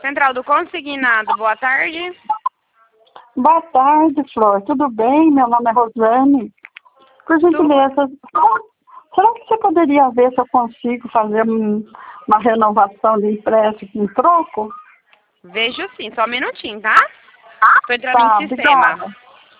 Central do Consignado, boa tarde. Boa tarde, Flor. Tudo bem? Meu nome é Rosane. Por gentileza, será que você poderia ver se eu consigo fazer uma renovação de empréstimo em troco? Vejo sim, só um minutinho, tá? Tô entrando Tá, em sistema. obrigada.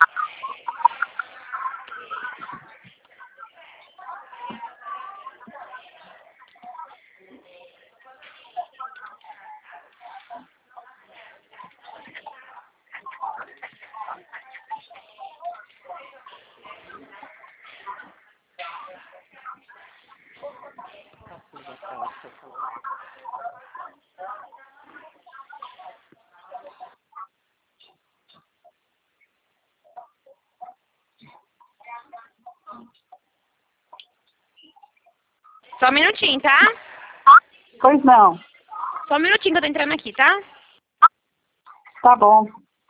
Só um minutinho, tá? Pois não. Só um minutinho que eu tô entrando aqui, tá? Tá bom.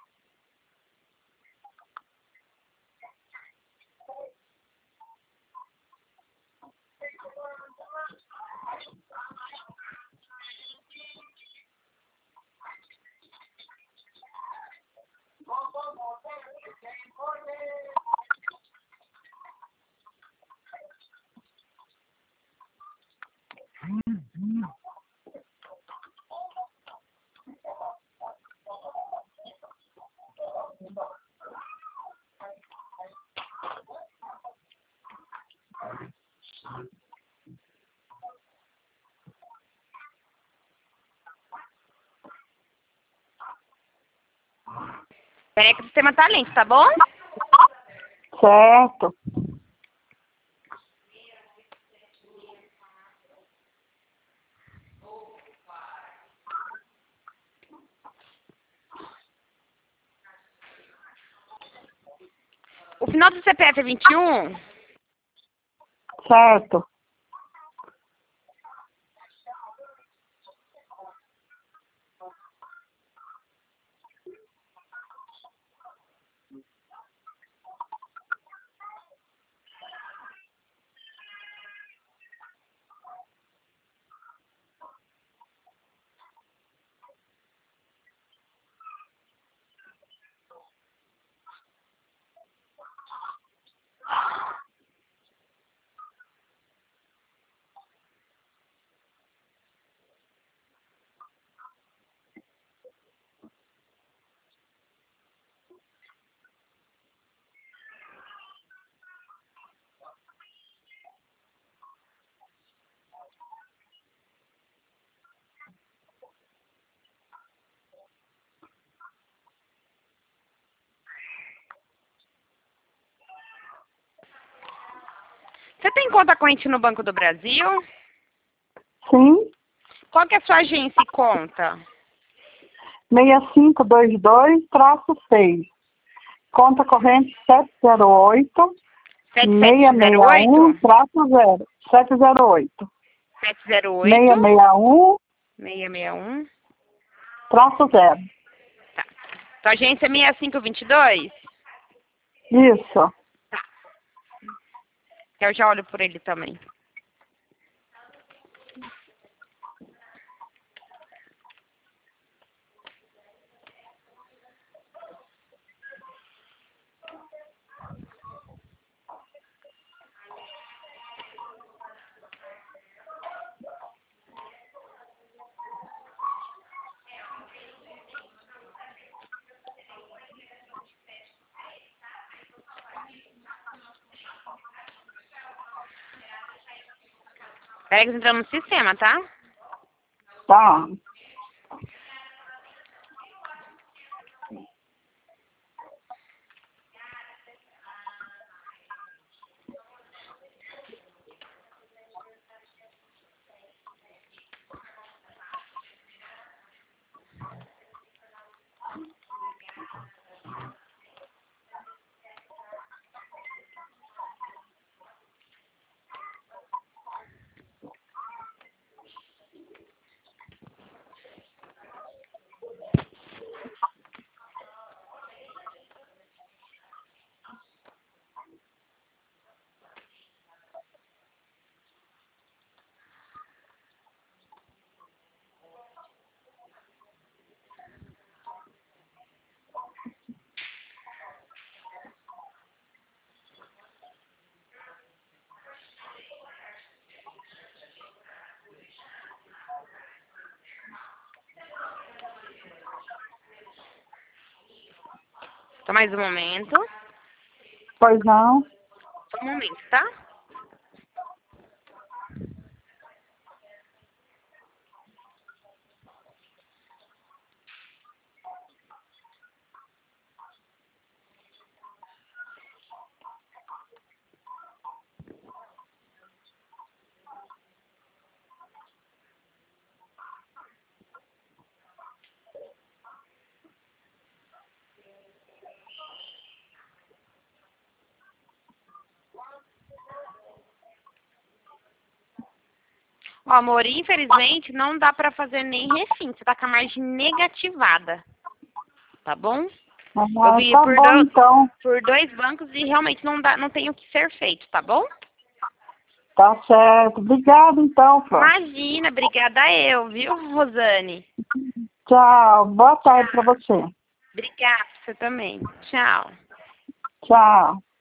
Peraí que o sistema tá lento, tá bom? Certo. O final do CPF é 21? Certo. Você tem conta corrente no Banco do Brasil? Sim. Qual que é a sua agência e conta? 6522-6. Conta corrente 708 7708? 661-0. 708. 708? 661-0. 661? 0. Tá. Sua agência é 6522? Isso. Tá. Eu já olho por ele também. Peraí que eu tô entrando no sistema, tá? Tá. Só mais um momento. Pois não? Só um momento, tá? Ó, amor, infelizmente não dá pra fazer nem refim. Você tá com a margem negativada. Tá bom? Eu Ah, vi tá bom, então. por 2 bancos e realmente não tem o que ser feito, tá bom? Tá certo. Obrigada, então, Flor. Imagina, obrigada eu, viu, Rosane? Tchau. Boa tarde para você. Obrigada, você também. Tchau. Tchau.